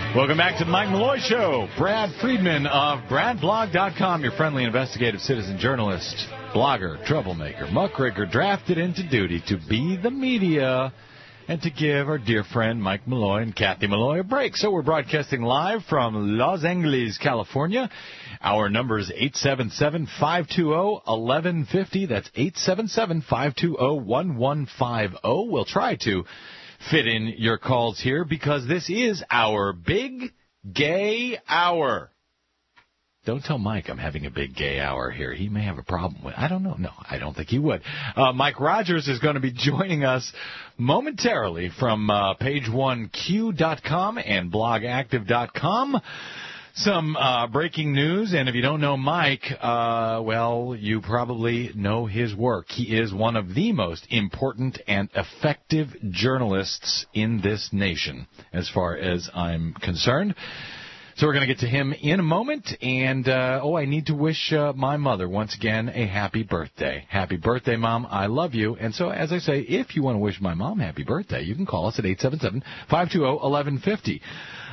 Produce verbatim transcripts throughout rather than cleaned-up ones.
Welcome back to the Mike Malloy Show. Brad Friedman of brad blog dot com, your friendly investigative citizen journalist, blogger, troublemaker, muckraker, drafted into duty to be the media and to give our dear friend Mike Malloy and Kathy Malloy a break. So we're broadcasting live from Los Angeles, California. Our number is eight seven seven, five two zero, one one five zero. That's eight seven seven, five two zero, one one five zero. We'll try to fit in your calls here because this is our big gay hour. Don't tell Mike I'm having a big gay hour here. He may have a problem with it. I don't know. No, I don't think he would. Uh, Mike Rogers is going to be joining us momentarily from uh, page one q dot com and blog active dot com. Some uh, breaking news, and if you don't know Mike, uh, well, you probably know his work. He is one of the most important and effective journalists in this nation, as far as I'm concerned. So we're going to get to him in a moment, and, uh, oh, I need to wish uh, my mother, once again, a happy birthday. Happy birthday, Mom. I love you. And so, as I say, if you want to wish my mom happy birthday, you can call us at eight seven seven, five two zero, one one five zero.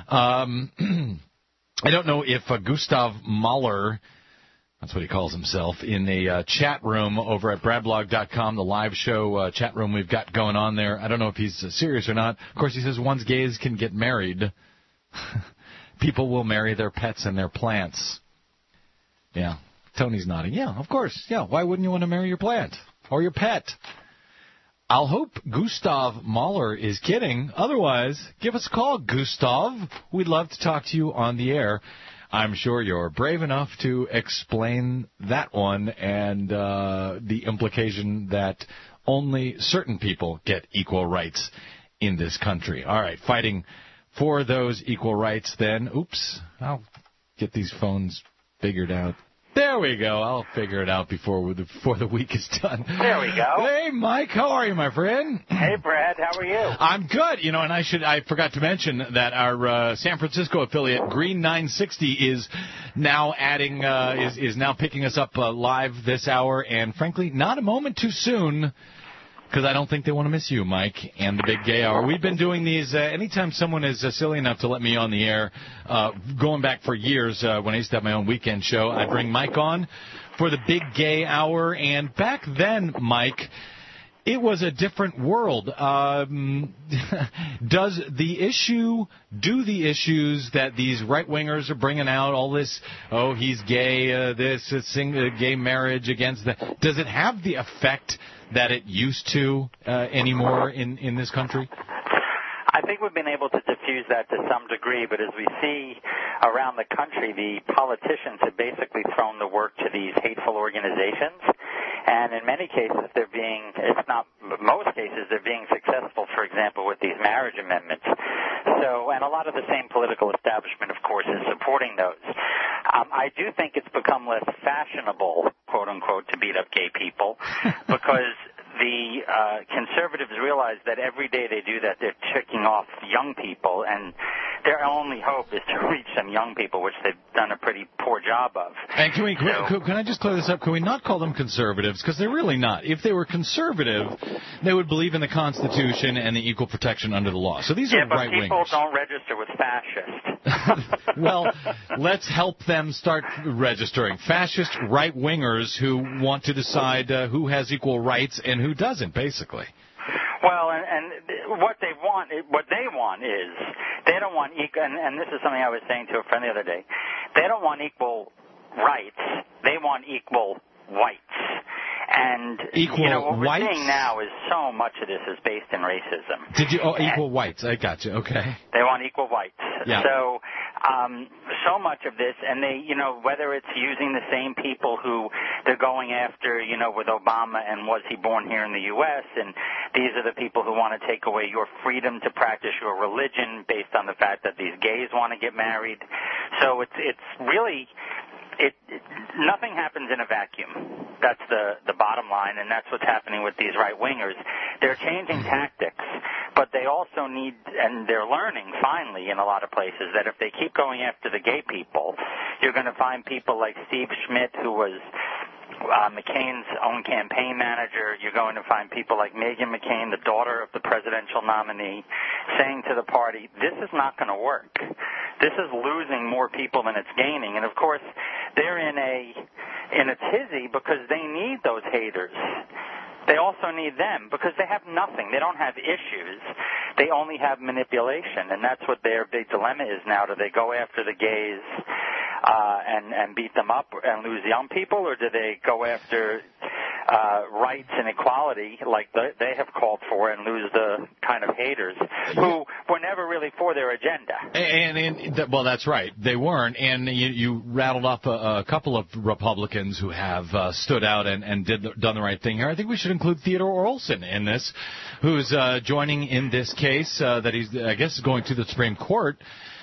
Um... I don't know if uh, Gustav Mahler, that's what he calls himself, in the uh, chat room over at brad blog dot com, the live show uh, chat room we've got going on there. I don't know if he's uh, serious or not. Of course, he says once gays can get married, people will marry their pets and their plants. Yeah, Tony's nodding. Yeah, of course. Yeah, why wouldn't you want to marry your plant or your pet? I'll hope Gustav Mahler is kidding. Otherwise, give us a call, Gustav. We'd love to talk to you on the air. I'm sure you're brave enough to explain that one and uh, the implication that only certain people get equal rights in this country. All right, fighting for those equal rights then. Oops, I'll get these phones figured out. There we go. I'll figure it out before the, before the week is done. There we go. Hey, Mike, how are you, my friend? Hey, Brad, how are you? I'm good. You know, and I should I forgot to mention that our uh, San Francisco affiliate, Green nine sixty, is now adding uh, is is now picking us up uh, live this hour, and frankly, not a moment too soon. Because I don't think they want to miss you, Mike, and the Big Gay Hour. We've been doing these uh, anytime someone is uh, silly enough to let me on the air, uh, going back for years uh, when I used to have my own weekend show. I bring Mike on for the Big Gay Hour, and back then, Mike, it was a different world. Um, does the issue, do the issues that these right-wingers are bringing out, all this, oh, he's gay, uh, this, uh, sing, uh, gay marriage against that, does it have the effect that it used to uh, anymore in, in this country? I think we've been able to diffuse that to some degree, but as we see around the country, the politicians have basically thrown the work to these hateful organizations. And in many cases, they're being, if not most cases, they're being successful, for example, with these marriage amendments. So, and a lot of the same political establishment, of course, is supporting those. Um, I do think it's become less fashionable, quote unquote, to beat up gay people because the uh, conservatives realize that every day they do that, they're ticking off young people, and their only hope is to reach some young people, which they've done a pretty poor job of. And can we? So, can, can I just clear this up? Can we not call them conservatives? Because they're really not. If they were conservative, they would believe in the Constitution and the equal protection under the law. So these yeah, are right wingers. Yeah, but people don't register with fascists. Well, let's help them start registering. Fascist right wingers who want to decide uh, who has equal rights and who doesn't, basically. Well, and, and what they want, what they want is, they don't want equal, and, and this is something I was saying to a friend the other day, they don't want equal rights, they want equal whites. And, equal you know, what whites? we're seeing now is so much of this is based in racism. Did you, oh, and equal whites, I got you, okay. They want equal whites. Yeah. So, um, so much of this, and they, you know, whether it's using the same people who they're going after, you know, with Obama and was he born here in the U S, and these are the people who want to take away your freedom to practice your religion based on the fact that these gays want to get married. So it's, it's really... It, it, nothing happens in a vacuum. That's the, the bottom line, and that's what's happening with these right-wingers. They're changing tactics, but they also need, and they're learning finally in a lot of places, that if they keep going after the gay people, you're going to find people like Steve Schmidt, who was uh, McCain's own campaign manager. You're going to find people like Meghan McCain, the daughter of the presidential nominee, saying to the party, this is not going to work. This is losing more people than it's gaining. And, of course, they're in a in a tizzy because they need those haters. They also need them because they have nothing. They don't have issues. They only have manipulation, and that's what their big dilemma is now. Do they go after the gays uh, and, and beat them up and lose young people, or do they go after uh, rights and equality like the, they have called for and lose the kind of haters who were never really for their agenda? And, and, and well, that's right. They weren't. And you, you rattled off a, a couple of Republicans who have uh, stood out and, and did done the right thing here. I think we should include Theodore Olson in this, who's uh, joining in this case uh, that he's, I guess, going to the Supreme Court.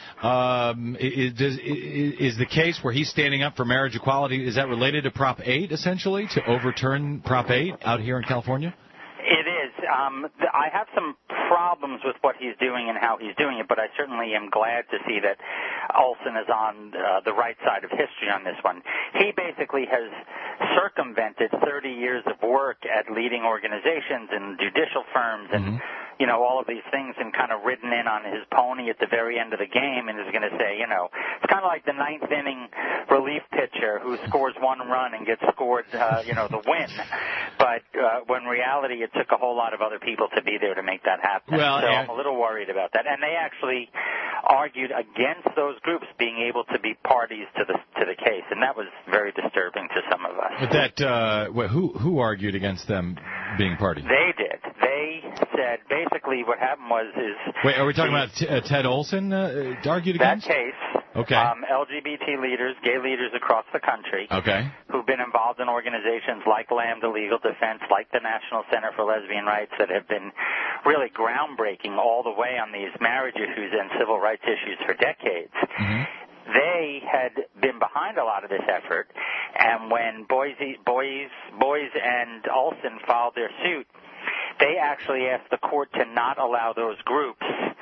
Um, is, is, is the case where he's standing up for marriage equality, is that related to Prop eight, essentially, to overturn Prop eight out here in California? It is. Um, I have some problems with what he's doing and how he's doing it, but I certainly am glad to see that Olson is on uh, the right side of history on this one. He basically has circumvented thirty years of work at leading organizations and judicial firms and, mm-hmm. you know, all of these things, and kind of ridden in on his pony at the very end of the game and is going to say, you know, it's kind of like the ninth inning relief pitcher who scores one run and gets scored, uh, you know, the win. But uh, when reality, it took a whole lot of other people to be there to make that happen. Well, so and- I'm a little worried about that. And they actually argued against those groups being able to be parties to the to the case, and that was very disturbing to some of us. But that uh, who who argued against them being parties? They did. They said basically what happened was is. Wait, are we talking the, about t- uh, Ted Olson uh, argued that against? That case. Okay. Um, L G B T leaders, gay leaders across the country, okay. who've been involved in organizations like Lambda Legal Defense, like the National Center for Lesbian Rights, that have been really groundbreaking all the way on these marriage issues and civil rights issues for decades. Mm-hmm. They had been behind a lot of this effort, and when Boise, Boys, Boys and Olson filed their suit, they actually asked the court to not allow those groups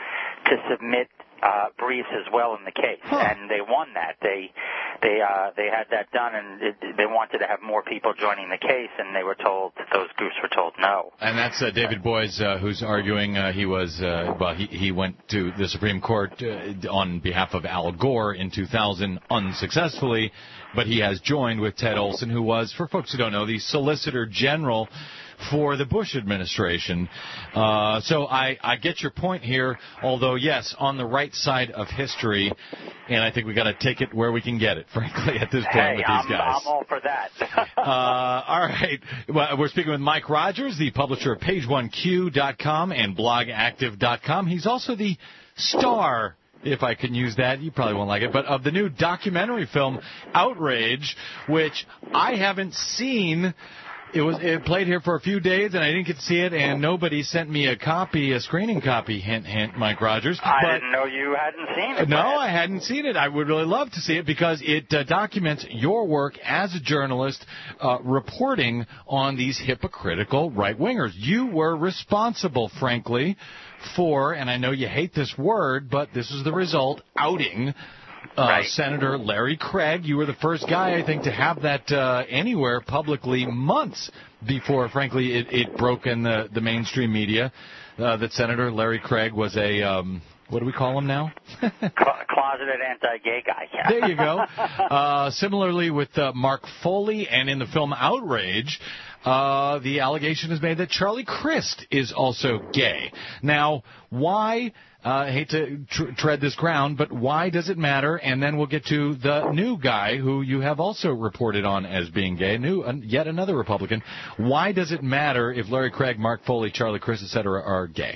to submit uh, briefs as well in the case, huh. and they won that. They they uh, they had that done, and it, they wanted to have more people joining the case, and they were told, those groups were told no. And that's uh, David Boies, uh, who's arguing. Uh, he was uh, well, he he went to the Supreme Court uh, on behalf of Al Gore in two thousand unsuccessfully, but he has joined with Ted Olson, who was, for folks who don't know, the Solicitor General for the Bush administration. Uh, so I, I get your point here, although, yes, on the right side of history, and I think we got to take it where we can get it, frankly, at this point hey, with I'm, these guys. I'm all for that. uh, all right. Well, we're speaking with Mike Rogers, the publisher of page one q dot com and blog active dot com. He's also the star, if I can use that, you probably won't like it, but of the new documentary film Outrage, which I haven't seen. It was it played here for a few days, and I didn't get to see it, and nobody sent me a copy, a screening copy, hint, hint, Mike Rogers. I but, didn't know you hadn't seen it. No, Brad. I hadn't seen it. I would really love to see it because it uh, documents your work as a journalist uh, reporting on these hypocritical right-wingers. You were responsible, frankly, for, and I know you hate this word, but this is the result, outing Uh, right. Senator Larry Craig. You were the first guy, I think, to have that uh, anywhere publicly months before, frankly, it, it broke in the, the mainstream media uh, that Senator Larry Craig was a, um, what do we call him now? Closeted anti-gay guy. Yeah. There you go. Uh, similarly with uh, Mark Foley, and in the film Outrage, uh, the allegation is made that Charlie Crist is also gay. Now, why... Uh, I hate to tr- tread this ground, but why does it matter? And then we'll get to the new guy who you have also reported on as being gay, new, uh, yet another Republican. Why does it matter if Larry Craig, Mark Foley, Charlie Crist, et cetera, are gay?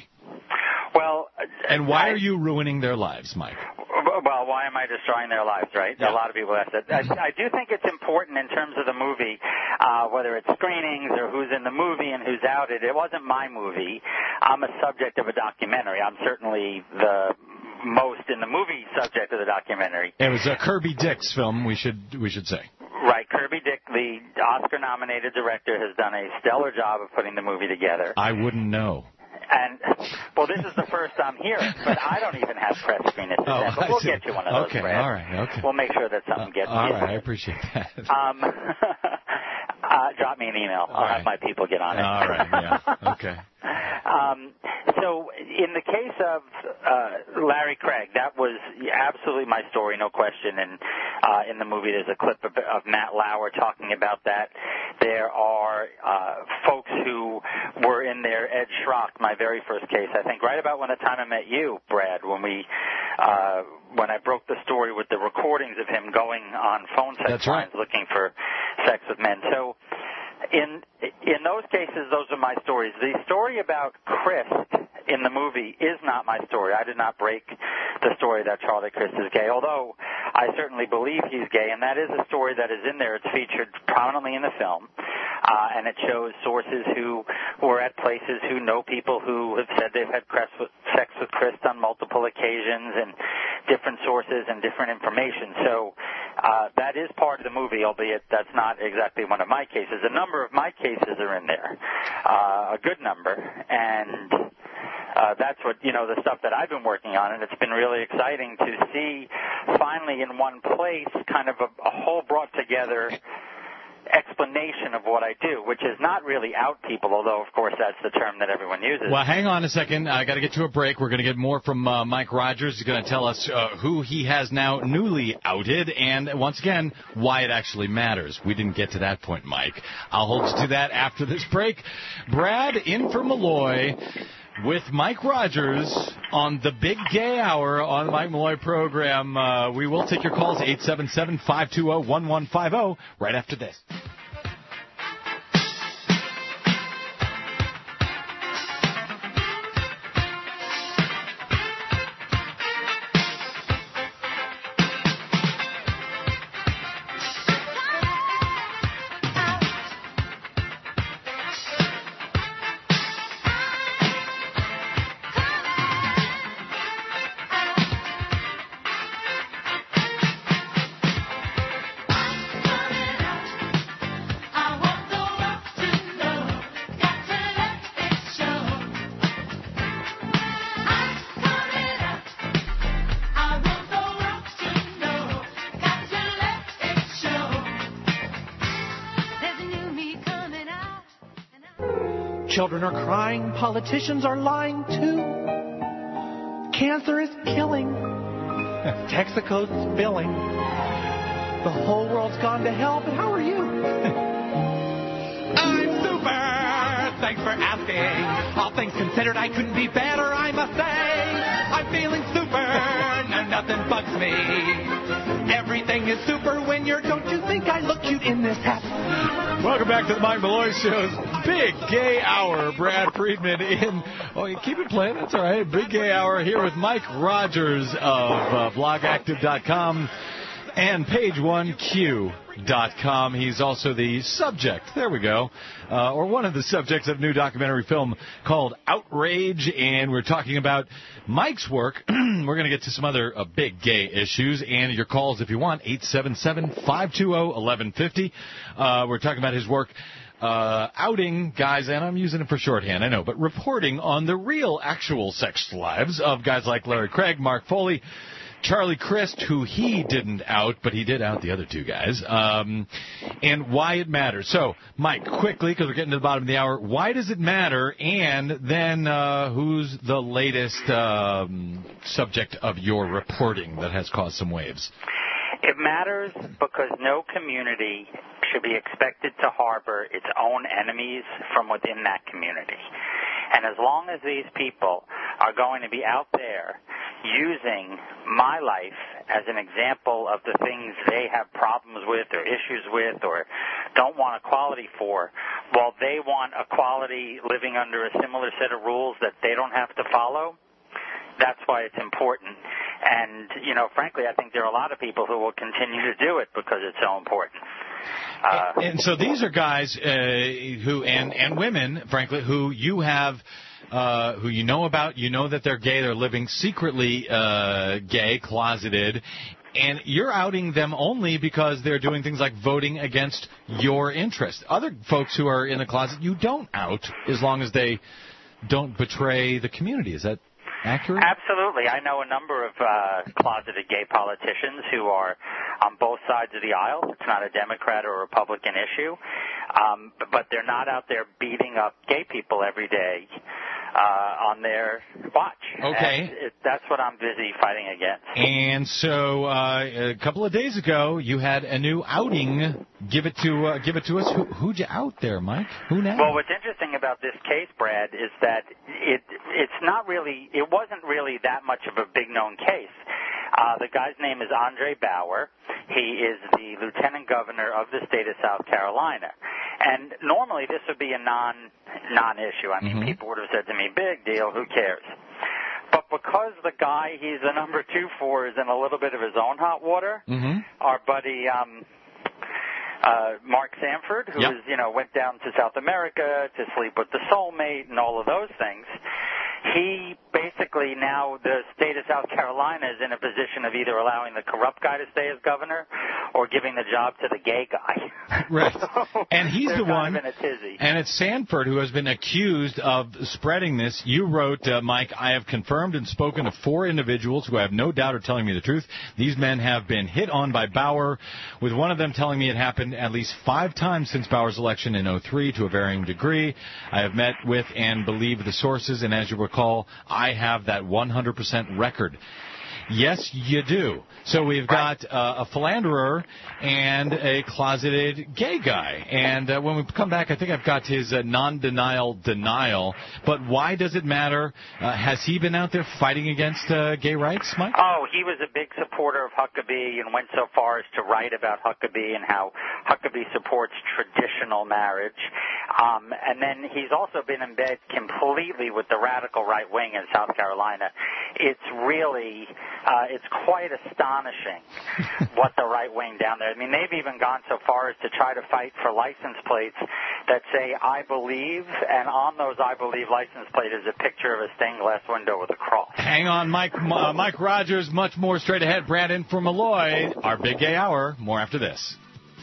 Well, and why I, are you ruining their lives, Mike? Well, why am I destroying their lives, right? Yeah. A lot of people ask that. I, I do think it's important in terms of the movie, uh, whether it's screenings or who's in the movie and who's outed. It wasn't my movie. I'm a subject of a documentary. I'm certainly the most in the movie subject of the documentary. It was a Kirby Dick's film, we should we should say. Right. Kirby Dick, the Oscar-nominated director, has done a stellar job of putting the movie together. I wouldn't know. And, well, this is the first I'm hearing, but I don't even have press screeners to oh, send, but we'll see. get you one of those, Okay, Brad. all right, okay. We'll make sure that something gets uh, all to you. All right, I appreciate that. Um, uh, drop me an email. I'll all have right. my people get on it. All right, yeah, okay. um, So in the case of uh, Larry Craig, that was absolutely my story, no question. And uh, in the movie, there's a clip of, of Matt Lauer talking about that. There are uh, folks who were in there. Ed Schrock, my very first case, I think, right about when the time I met you, Brad, when we uh, when I broke the story with the recordings of him going on phone sex That's lines right. looking for sex with men. So in in those cases, those are my stories. The story about Chris in the movie is not my story. I did not break the story that Charlie Crist is gay, although I certainly believe he's gay, and that is a story that is in there. It's featured prominently in the film, uh, and it shows sources who were at places who know people who have said they've had sex with Crist on multiple occasions, and different sources and different information. So uh, that is part of the movie, albeit that's not exactly one of my cases. A number of my cases are in there, uh, a good number, and Uh, that's what, you know, the stuff that I've been working on, and it's been really exciting to see finally in one place kind of a, a whole brought together explanation of what I do, which is not really out people, although, of course, that's the term that everyone uses. Well, hang on a second. I got to get to a break. We're going to get more from uh, Mike Rogers. He's going to tell us uh, who he has now newly outed, and once again, why it actually matters. We didn't get to that point, Mike. I'll hold you to that after this break. Brad in for Malloy with Mike Rogers on the Big Gay Hour on the Mike Malloy program. Uh, we will take your calls, eight seven seven, five two zero, one one five zero, right after this. Children are crying. Politicians are lying, too. Cancer is killing. Texaco's spilling. The whole world's gone to hell, but how are you? I'm super. Thanks for asking. All things considered, I couldn't be better, I must say. I'm feeling super. No, nothing bugs me. Everything is super when you're, don't you think I look cute in this hat? Welcome back to the Mike Malloy Show's Big Gay Hour. Brad Friedman in. Oh, you keep it playing. That's all right. Big Gay Hour here with Mike Rogers of uh, blog active dot com and page one q dot com. He's also the subject, there we go, uh, or one of the subjects of a new documentary film called Outrage, and we're talking about Mike's work. We're going to get to some other uh, big gay issues, and your calls if you want, eight seven seven, five two zero, one one five zero. Uh, we're talking about his work uh, outing guys, and I'm using it for shorthand, I know, but reporting on the real, actual sex lives of guys like Larry Craig, Mark Foley, Charlie Crist, who he didn't out, but he did out the other two guys, um, and why it matters. So, Mike, quickly, because we're getting to the bottom of the hour, why does it matter? And then uh, who's the latest um, subject of your reporting that has caused some waves? It matters because no community should be expected to harbor its own enemies from within that community. And as long as these people are going to be out there using my life as an example of the things they have problems with or issues with or don't want equality for, while they want equality living under a similar set of rules that they don't have to follow, that's why it's important. And, you know, frankly, I think there are a lot of people who will continue to do it because it's so important. Uh, and so these are guys uh, who, and, and women, frankly, who you have, uh, who you know about, you know that they're gay, they're living secretly uh, gay, closeted, and you're outing them only because they're doing things like voting against your interest. Other folks who are in the closet, you don't out as long as they don't betray the community. Is that accurate? Absolutely. I know a number of uh, closeted gay politicians who are on both sides of the aisle. It's not a Democrat or a Republican issue, um, but they're not out there beating up gay people every day uh, on their watch. Okay. And it, that's what I'm busy fighting against. And so uh, a couple of days ago, you had a new outing. Give it to uh, give it to us. Who, who'd you out there, Mike? Who now? Well, what's interesting about this case, Brad, is that it it's not really, it wasn't really that much of a big-known case. Uh, the guy's name is Andre Bauer. He is the lieutenant governor of the state of South Carolina. And normally this would be a non, non-issue. I mean, mm-hmm. people would have said to me, big deal, who cares? But because the guy he's the number two for is in a little bit of his own hot water, mm-hmm. our buddy um, uh, Mark Sanford, who yep. is, you know, went down to South America to sleep with the soulmate and all of those things, he basically now, the state of South Carolina is in a position of either allowing the corrupt guy to stay as governor or giving the job to the gay guy. Right. So and he's the one, in a tizzy. And it's Sanford who has been accused of spreading this. You wrote, uh, Mike, I have confirmed and spoken to four individuals who I have no doubt are telling me the truth. These men have been hit on by Bauer, with one of them telling me it happened at least five times since Bauer's election in oh three to a varying degree. I have met with and believe the sources, and as you recall, I have that one hundred percent record. Yes, you do. So we've got uh, a philanderer and a closeted gay guy. And uh, when we come back, I think I've got his uh, non-denial denial. But why does it matter? Uh, has he been out there fighting against uh, gay rights, Mike? Oh, he was a big supporter of Huckabee and went so far as to write about Huckabee and how Huckabee supports traditional marriage. Um, and then he's also been in bed completely with the radical right wing in South Carolina. It's really... Uh, it's quite astonishing what the right wing down there. I mean, they've even gone so far as to try to fight for license plates that say "I believe," and on those "I believe" license plate is a picture of a stained glass window with a cross. Hang on, Mike. Uh, Mike Rogers. Much more straight ahead. Brandon from Malloy. Our big gay hour. More after this.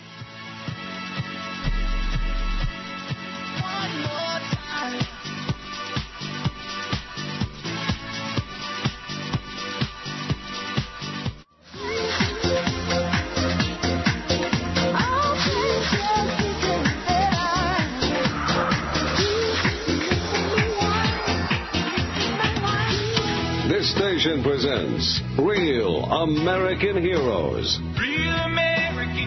This station presents Real American Heroes. Real American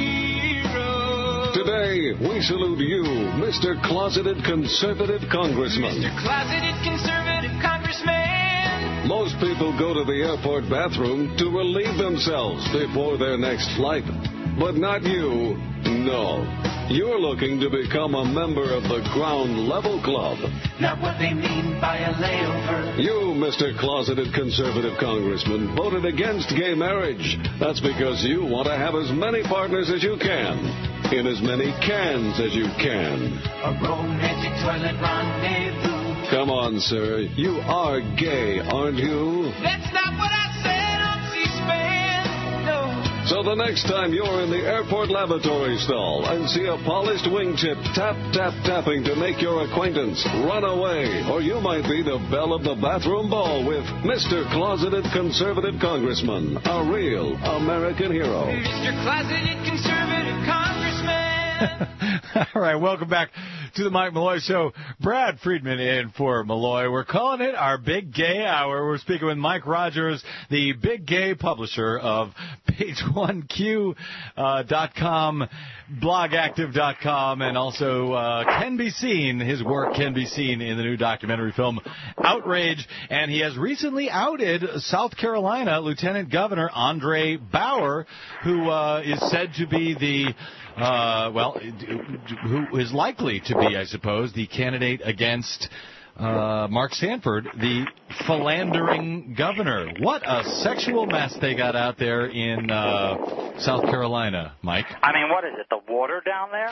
Heroes. Today, we salute you, Mister Closeted Conservative Congressman. Mister Closeted Conservative Congressman. Most people go to the airport bathroom to relieve themselves before their next flight. But not you. No. You're looking to become a member of the Ground Level Club. Not what they mean by a layover. You, Mister Closeted Conservative Congressman, voted against gay marriage. That's because you want to have as many partners as you can, in as many cans as you can. A romantic toilet rendezvous. Come on, sir. You are gay, aren't you? That's not what I said on C-SPAN. No. So the next time you're in the airport lavatory stall and see a polished wingtip tap, tap, tapping to make your acquaintance, run away, or you might be the belle of the bathroom ball with Mister Closeted Conservative Congressman, a real American hero. Mister Closeted Conservative Congressman. All right, welcome back to the Mike Malloy Show. Brad Friedman in for Malloy. We're calling it our Big Gay Hour. We're speaking with Mike Rogers, the big gay publisher of page one q dot com, blog active dot com, and also uh, can be seen, his work can be seen in the new documentary film Outrage. And he has recently outed South Carolina Lieutenant Governor Andre Bauer, who uh, is said to be the Uh, well, who is likely to be, I suppose, the candidate against uh, Mark Sanford, the philandering governor. What a sexual mess they got out there in uh, South Carolina, Mike. I mean, what is it, the water down there?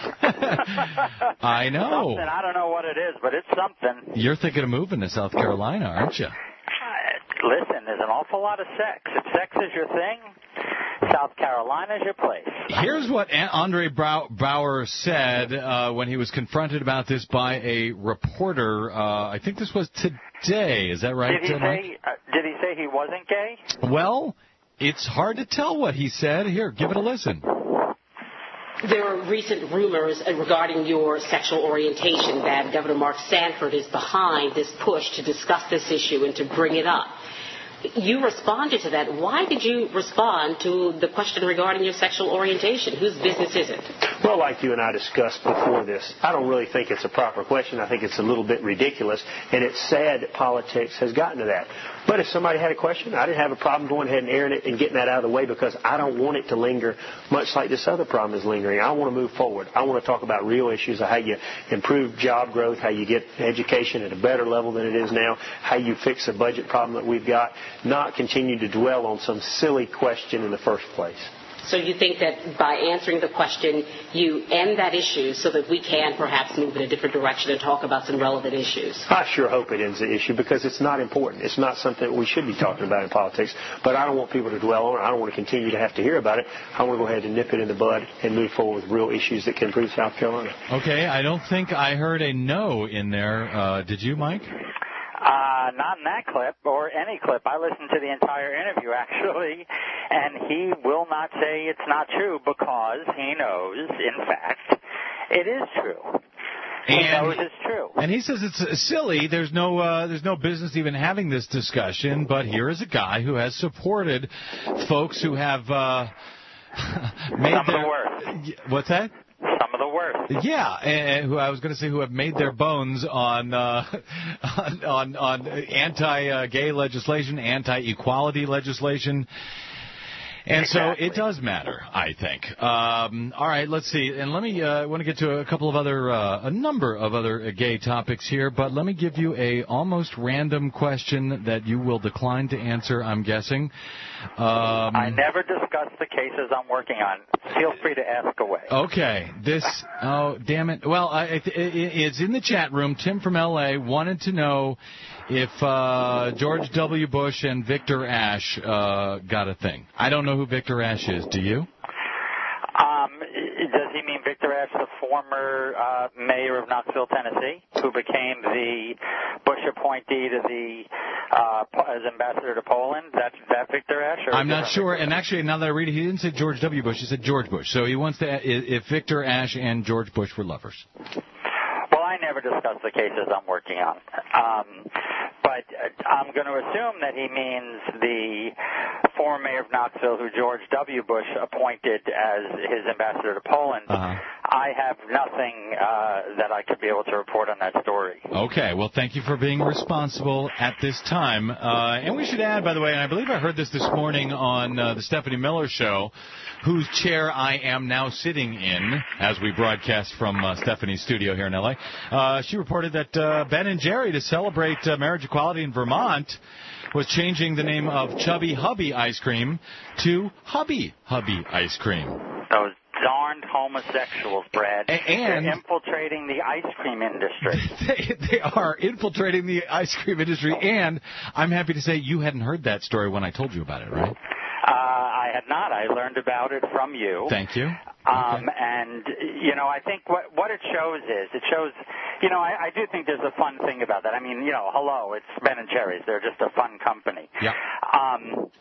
I know. Something. I don't know what it is, but it's something. You're thinking of moving to South Carolina, aren't you? Listen, there's an awful lot of sex. If sex is your thing, South Carolina's your place. Here's what Andre Bauer said uh, when he was confronted about this by a reporter. Uh, I think this was today. Is that right? Did he say? Uh, did he say he wasn't gay? Well, it's hard to tell what he said. Here, give it a listen. There are recent rumors regarding your sexual orientation that Governor Mark Sanford is behind this push to discuss this issue and to bring it up. You responded to that. Why did you respond to the question regarding your sexual orientation? Whose business is it? Well, like you and I discussed before this, I don't really think it's a proper question. I think it's a little bit ridiculous, and it's sad that politics has gotten to that. But if somebody had a question, I didn't have a problem going ahead and airing it and getting that out of the way because I don't want it to linger much like this other problem is lingering. I want to move forward. I want to talk about real issues of how you improve job growth, how you get education at a better level than it is now, how you fix a budget problem that we've got, not continue to dwell on some silly question in the first place. So you think that by answering the question, you end that issue so that we can perhaps move in a different direction and talk about some relevant issues? I sure hope it ends the issue because it's not important. It's not something that we should be talking about in politics. But I don't want people to dwell on it. I don't want to continue to have to hear about it. I want to go ahead and nip it in the bud and move forward with real issues that can improve South Carolina. Okay, I don't think I heard a no in there. Uh, did you, Mike? Uh, not in that clip or any clip. I listened to the entire interview, actually, and he will not say it's not true because he knows, in fact, it is true. He and, knows it's true. And he says it's silly. There's no uh, there's no business even having this discussion, but here is a guy who has supported folks who have uh, made Some their... of the worst. What's that? Some of the worst. Yeah, and who I was going to say who have made their bones on uh, on, on on anti-gay legislation, anti-equality legislation. And exactly. So it does matter, I think. Um, all right, let's see. And let me, I uh, want to get to a couple of other, uh, a number of other uh, gay topics here, but let me give you a almost random question that you will decline to answer, I'm guessing. Um, I never discuss the cases I'm working on. Feel free to ask away. Okay. This, oh, damn it. Well, I, it, it, it's in the chat room. Tim from L A wanted to know if uh, George W. Bush and Victor Ashe uh, got a thing. I don't know who Victor Ashe is. Do you? Um, does he mean Victor Ashe, the former uh, mayor of Knoxville, Tennessee, who became the Bush appointee to the uh, as ambassador to Poland? That's that Victor Ashe? Or I'm not sure. And actually, now that I read it, he didn't say George W. Bush. He said George Bush. So he wants to if Victor Ashe and George Bush were lovers. Well, I never discuss the cases I'm working on. Um, but I'm going to assume that he means the former mayor of Knoxville who George W. Bush appointed as his ambassador to Poland. Uh-huh. I have nothing uh, that I could be able to report on that story. Okay. Well, thank you for being responsible at this time. Uh, and we should add, by the way, and I believe I heard this this morning on uh, the Stephanie Miller Show, whose chair I am now sitting in as we broadcast from uh, Stephanie's studio here in L A. Uh, she reported that uh, Ben and Jerry, to celebrate uh, marriage equality in Vermont, was changing the name of Chubby Hubby Ice Cream to Hubby Hubby Ice Cream. Those darned homosexuals, Brad. And they're infiltrating the ice cream industry. They, they are infiltrating the ice cream industry, and I'm happy to say you hadn't heard that story when I told you about it, right? Uh, I had not. I learned about it from you. Thank you. Um, okay. And, you know, I think what what it shows is, it shows, you know, I, I do think there's a fun thing about that. I mean, you know, hello, it's Ben and Jerry's. They're just a fun company. Yeah. Um,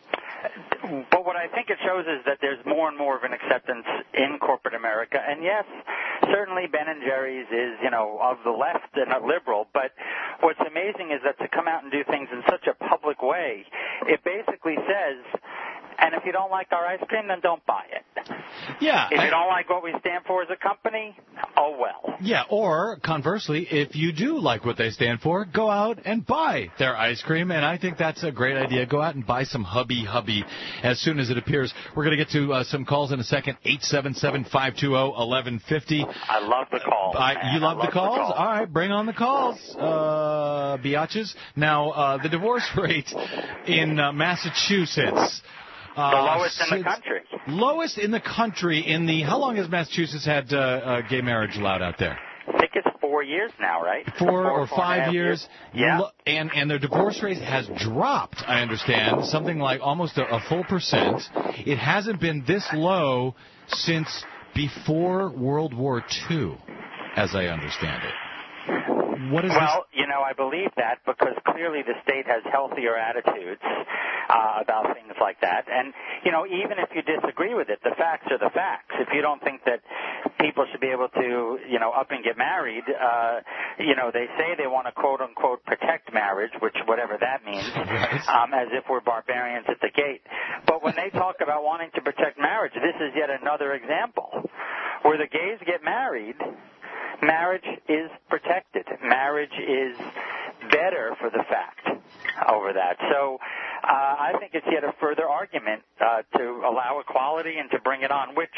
but what I think it shows is that there's more and more of an acceptance in corporate America. And, yes, certainly Ben and Jerry's is, you know, of the left and a liberal. But what's amazing is that to come out and do things in such a public way, it basically says, and if you don't like our ice cream, then don't buy it. Yeah. If I, you don't like what we stand for as a company, oh well. Yeah, or conversely, if you do like what they stand for, go out and buy their ice cream. And I think that's a great idea. Go out and buy some Hubby Hubby as soon as it appears. We're going to get to uh, some calls in a second. eight seven seven, five two zero, one one five zero. I love the calls. Uh, you love, love the, calls? the calls? All right, bring on the calls, uh, biatches. Now, uh, the divorce rate in uh, Massachusetts... Uh, the lowest in the country. Lowest in the country in the... How long has Massachusetts had uh, uh, gay marriage allowed out there? I think it's four years now, right? Four, four or four five years. years. Yeah. And, and their divorce rate has dropped, I understand, something like almost a, a full percent. It hasn't been this low since before World War Two, as I understand it. What is well, this? you know, I believe that because clearly the state has healthier attitudes uh, about things like that. And, you know, even if you disagree with it, the facts are the facts. If you don't think that people should be able to, you know, up and get married. Uh, you know, they say they want to quote unquote protect marriage, which whatever that means, right. um, as if we're barbarians at the gate. But when they talk about wanting to protect marriage, this is yet another example where the gays get married. Marriage is protected. Marriage is better for the fact over that. So uh, I think it's yet a further argument uh, to allow equality and to bring it on, which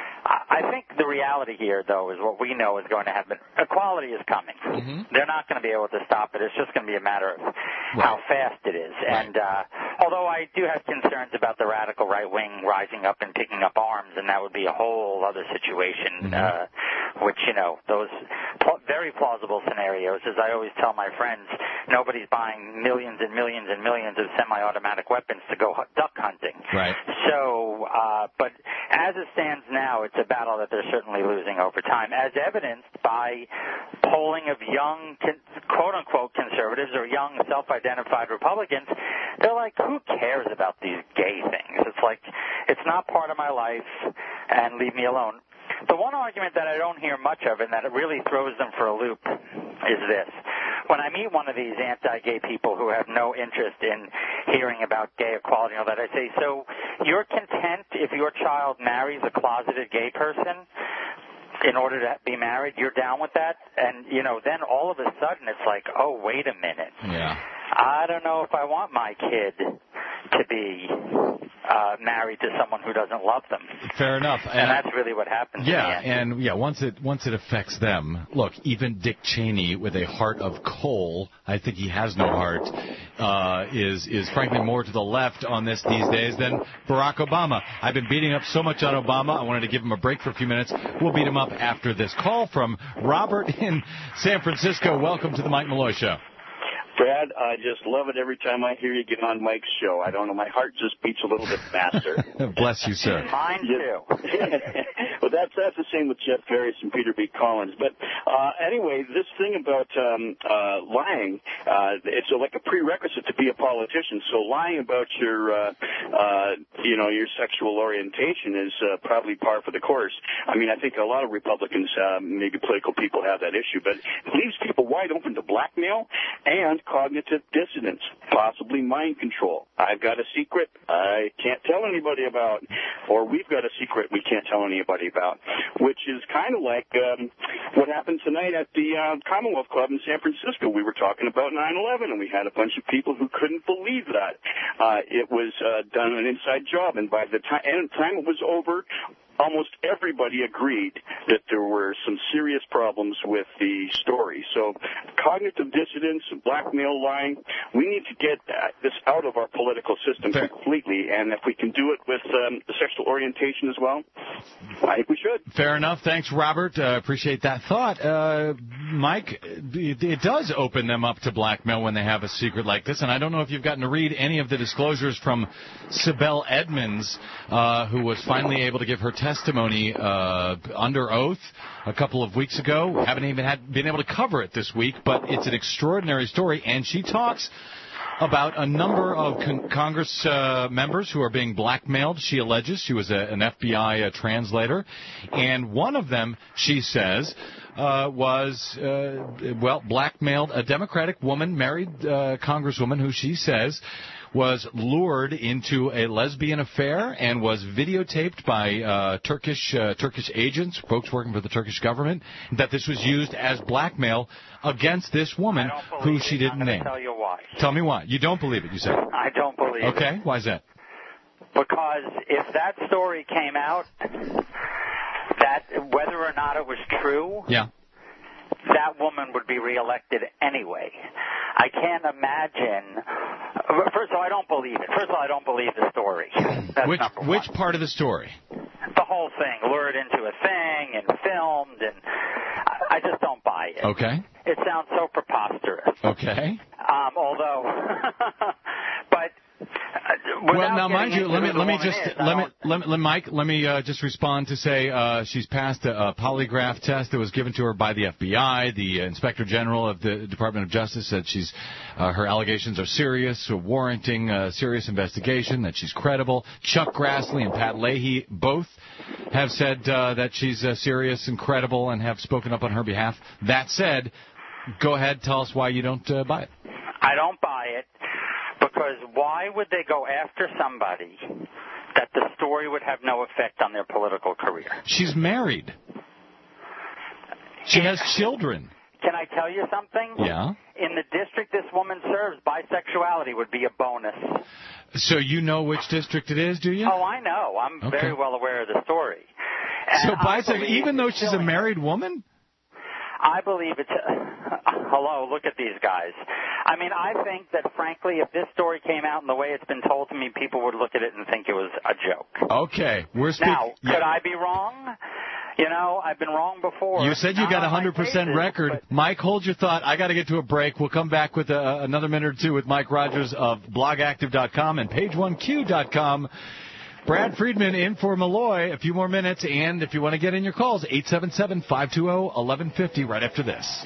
I think the reality here, though, is what we know is going to happen. Equality is coming. Mm-hmm. They're not going to be able to stop it. It's just going to be a matter of right. how fast it is. Right. And uh, although I do have concerns about the radical right wing rising up and picking up arms, and that would be a whole other situation, mm-hmm. uh, which, you know, those pl- very plausible scenarios. As I always tell my friends, nobody's buying millions and millions and millions of semi-automatic weapons to go h- duck hunting. Right. So, uh, but as it stands now, it's a battle that they're certainly losing over time, as evidenced by polling of young, quote-unquote, conservatives or young self-identified Republicans. They're like, who cares about these gay things? It's like, it's not part of my life, and leave me alone. The one argument that I don't hear much of and that it really throws them for a loop is this. When I meet one of these anti-gay people who have no interest in hearing about gay equality and all that, I say, so you're content if your child marries a closeted gay person in order to be married? You're down with that? And, you know, then all of a sudden it's like, oh, wait a minute. Yeah. I don't know if I want my kid to be uh, married to someone who doesn't love them. Fair enough. And, and that's really what happens. Yeah, and yeah, once it once it affects them, look, even Dick Cheney with a heart of coal, I think he has no heart, uh, is is frankly more to the left on this these days than Barack Obama. I've been beating up so much on Obama, I wanted to give him a break for a few minutes. We'll beat him up after this call from Robert in San Francisco. Welcome to the Mike Malloy Show. Brad, I just love it every time I hear you get on Mike's show. I don't know, my heart just beats a little bit faster. Bless you, sir. Mine too. Well, that's that's the same with Jeff Ferris and Peter B. Collins. But uh, anyway, this thing about um, uh, lying, uh, it's a, like a prerequisite to be a politician. So lying about your, uh, uh, you know, your sexual orientation is uh, probably par for the course. I mean, I think a lot of Republicans, uh, maybe political people, have that issue, but it leaves people wide open to blackmail and cognitive dissonance, possibly mind control. I've got a secret I can't tell anybody about, or we've got a secret we can't tell anybody about, which is kind of like um, what happened tonight at the uh, Commonwealth Club in San Francisco. We were talking about nine eleven, and we had a bunch of people who couldn't believe that. Uh, it was uh, done an inside job, and by the time, and the time it was over, almost everybody agreed that there were some serious problems with the story. So cognitive dissonance, blackmail, lying, we need to get this out of our political system Fair. completely. And if we can do it with um, the sexual orientation as well, I think we should. Fair enough. Thanks, Robert. Uh, appreciate that thought. Uh, Mike, it, it does open them up to blackmail when they have a secret like this. And I don't know if you've gotten to read any of the disclosures from Sibel Edmonds, uh, who was finally able to give her testimony uh, under oath a couple of weeks ago. We haven't even had been able to cover it this week, but it's an extraordinary story, and she talks about a number of con- Congress uh, members who are being blackmailed. She alleges she was a, an F B I uh, translator, and one of them, she says, uh, was, uh, well, blackmailed a Democratic woman, married uh, Congresswoman, who she says was lured into a lesbian affair and was videotaped by uh, Turkish uh, Turkish agents, folks working for the Turkish government, that this was used as blackmail against this woman who she didn't name. Tell you why. Tell me why. You don't believe it, you say? I don't believe okay. it. Okay, why is that? Because if that story came out, that whether or not it was true, yeah. that woman would be reelected anyway. I can't imagine. First of all, I don't believe it. First of all, I don't believe the story. That's which number one. which part of the story? The whole thing, lured into a thing and filmed, and I, I just don't buy it. Okay. It sounds so preposterous. Okay. Um, although, but Well, now, mind you, let me let me just is, let me, let me let Mike let me uh, just respond to say uh, she's passed a, a polygraph test that was given to her by the F B I. The Inspector General of the Department of Justice said she's uh, her allegations are serious, warranting a serious investigation. That she's credible. Chuck Grassley and Pat Leahy both have said uh, that she's uh, serious and credible and have spoken up on her behalf. That said, go ahead, tell us why you don't uh, buy it. I don't buy it. Because why would they go after somebody that the story would have no effect on their political career? She's married. She has children. Can I tell you something? Yeah. In the district this woman serves, bisexuality would be a bonus. So you know which district it is, do you? Oh, I know. I'm okay. very well aware of the story. And so bisexual, even though she's a married her. woman? I believe it's... Hello, look at these guys. I mean, I think that, frankly, if this story came out in the way it's been told to me, people would look at it and think it was a joke. Okay. We're speaking... Now, yeah. could I be wrong? You know, I've been wrong before. You said you Not got a one hundred percent cases, record. But... Mike, hold your thought. I got to get to a break. We'll come back with a, another minute or two with Mike Rogers of blog active dot com and page one q dot com. Brad Friedman in for Malloy. A few more minutes, and if you want to get in your calls, eight seven seven, five two zero, one one five zero right after this.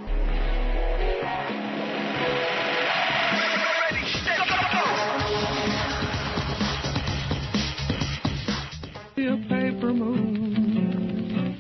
A paper moon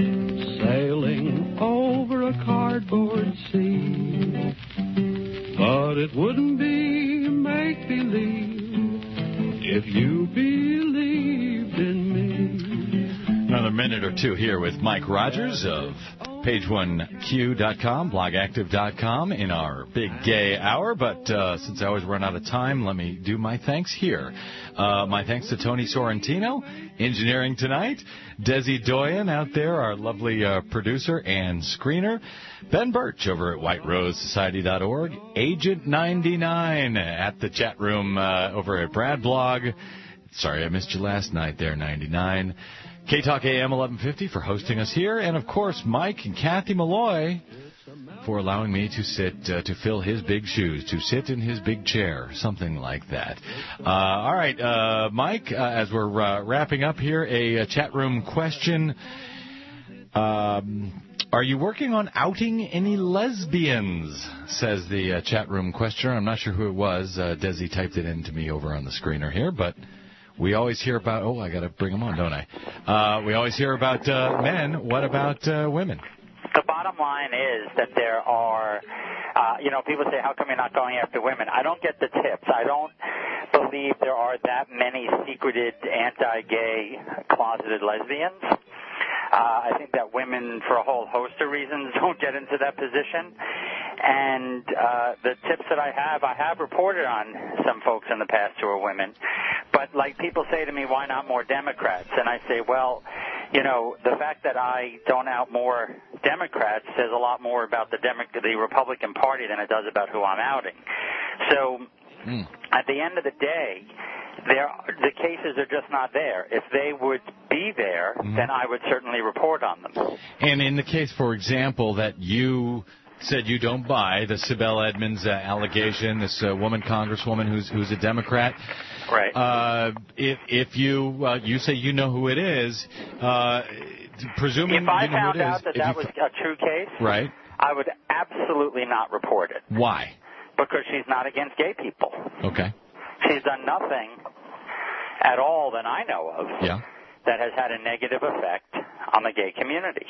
sailing over a cardboard sea, but it wouldn't be make-believe if you believed in me. Another minute or two here with Mike Rogers of page one q dot com, blog active dot com in our big gay hour. But uh, since I always run out of time, let me do my thanks here. Uh, my thanks to Tony Sorrentino, engineering tonight. Desi Doyen out there, our lovely uh, producer and screener. Ben Birch over at white rose society dot org. Agent ninety-nine at the chat room uh, over at Brad Blog. Sorry I missed you last night there, ninety-nine. K-Talk A M eleven fifty for hosting us here. And, of course, Mike and Kathy Malloy for allowing me to sit, uh, to fill his big shoes, to sit in his big chair, something like that. Uh, all right, uh, Mike, uh, as we're uh, wrapping up here, a, a chat room question. Um, are you working on outing any lesbians, says the uh, chat room questioner. I'm not sure who it was. Uh, Desi typed it in to me over on the screener here, but... We always hear about, oh, I got to bring them on, don't I? Uh, we always hear about uh, men. What about uh, women? The bottom line is that there are, uh, you know, people say, how come you're not going after women? I don't get the tips. I don't believe there are that many secreted anti-gay closeted lesbians. Uh, I think that women, for a whole host of reasons, don't get into that position. And uh, the tips that I have, I have reported on some folks in the past who are women. But, like, people say to me, why not more Democrats? And I say, well, you know, the fact that I don't out more Democrats says a lot more about the Demo- the Republican Party than it does about who I'm outing. So mm. at the end of the day, there, the cases are just not there. If they would be there, mm-hmm. then I would certainly report on them. And in the case, for example, that you said you don't buy, the Sibel Edmonds uh, allegation, this uh, woman congresswoman who's who's a Democrat. Right. Uh, if if you uh, you say you know who it is, uh, presuming if I you know found who it out is, that that was a true case, right, I would absolutely not report it. Why? Because she's not against gay people. Okay. She's done nothing at all that I know of yeah. that has had a negative effect on the gay community.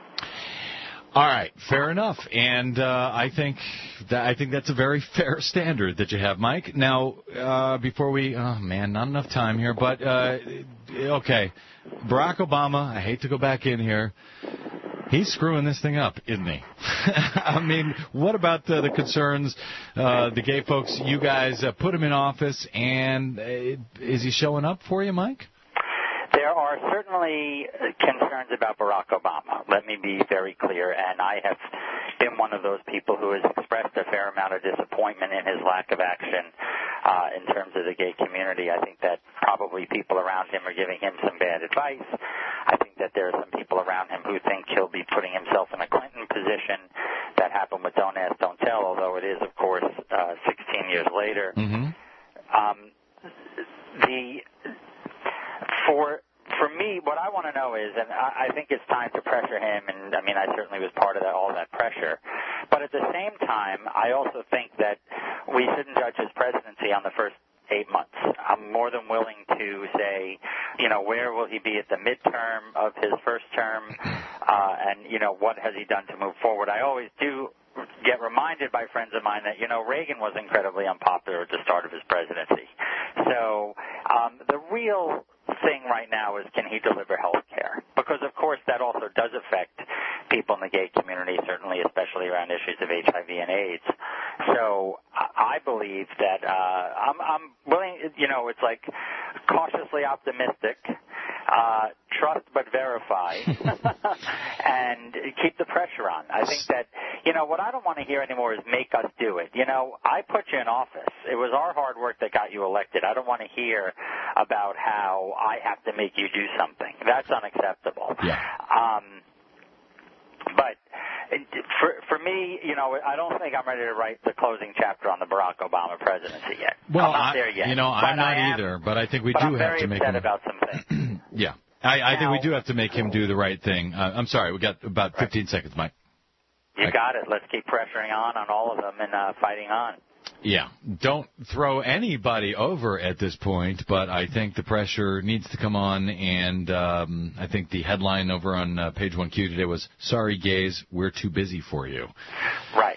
All right, fair enough, and uh, I think that I think that's a very fair standard that you have, Mike. Now, uh, before we, oh man, not enough time here, but uh, okay, Barack Obama. I hate to go back in here. He's screwing this thing up, isn't he? I mean, what about the, the concerns, uh, the gay folks? You guys uh, put him in office, and uh, is he showing up for you, Mike? There are certainly concerns about Barack Obama. Let me be very clear, and I have been one of those people who has expressed a fair amount of disappointment in his lack of action uh, in terms of the gay community. I think that probably people around him are giving him some bad advice. I think that there are some people around him who think he'll be putting himself in a Clinton position. That happened with Don't Ask, Don't Tell, although it is, of course, uh, sixteen years later. Mm-hmm. um, the for for me, what I want to know is, and I, I think it's time to pressure him, and I mean, I certainly was part of that, all that pressure. But at the same time, I also think that we shouldn't judge his presidency on the first eight months. I'm more than willing to say, you know, where will he be at the midterm of his first term, uh, and, you know, what has he done to move forward? I always do get reminded by friends of mine that, you know, Reagan was incredibly unpopular at the start of his presidency. So um, the real thing right now is, can he deliver health care? Because, of course, that also does affect people in the gay community, certainly, especially around issues of H I V and AIDS. So I believe that uh, I'm, I'm willing, you know, it's like cautiously optimistic, uh, trust but verify, and keep the pressure on. I think that, you know, what I don't want to hear anymore is make us do it. You know, I put you in office. It was our hard work that got you elected. I don't want to hear about how I have to make you do something. That's unacceptable. Yeah. Um, but for for me, you know, I don't think I'm ready to write the closing chapter on the Barack Obama presidency yet. Well, I'm not I, there yet. You know, but I'm not am, either, but I think we but do I'm have very to make upset him. about some things. Yeah. I, I now, think we do have to make him do the right thing. Uh, I'm sorry, we got about fifteen right. seconds, Mike. You I, got it. Let's keep pressuring on on all of them and uh, fighting on. Yeah. Don't throw anybody over at this point, but I think the pressure needs to come on, and um, I think the headline over on uh, page one Q today was, "Sorry, gays, we're too busy for you." Right.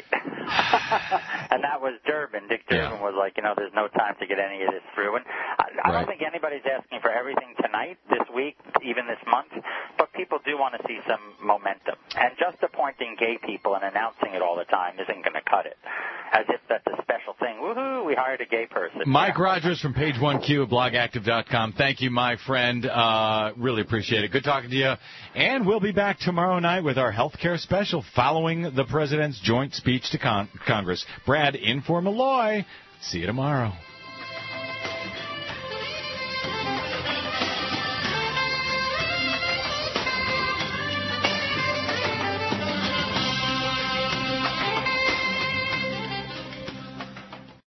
And that was Durbin. Dick Durbin yeah. was like, you know, there's no time to get any of this through. And I, I right. don't think anybody's asking for everything tonight, this week, even this month, but people do want to see some momentum. And just appointing gay people and announcing it all the time isn't going to cut it, as if that's a special thing. Woohoo, we hired a gay person. Mike yeah. Rogers from page one Q at blog active dot com. Thank you, my friend. Uh, really appreciate it. Good talking to you. And we'll be back tomorrow night with our health care special following the president's joint speech to con- Congress. Brad in for Malloy. See you tomorrow.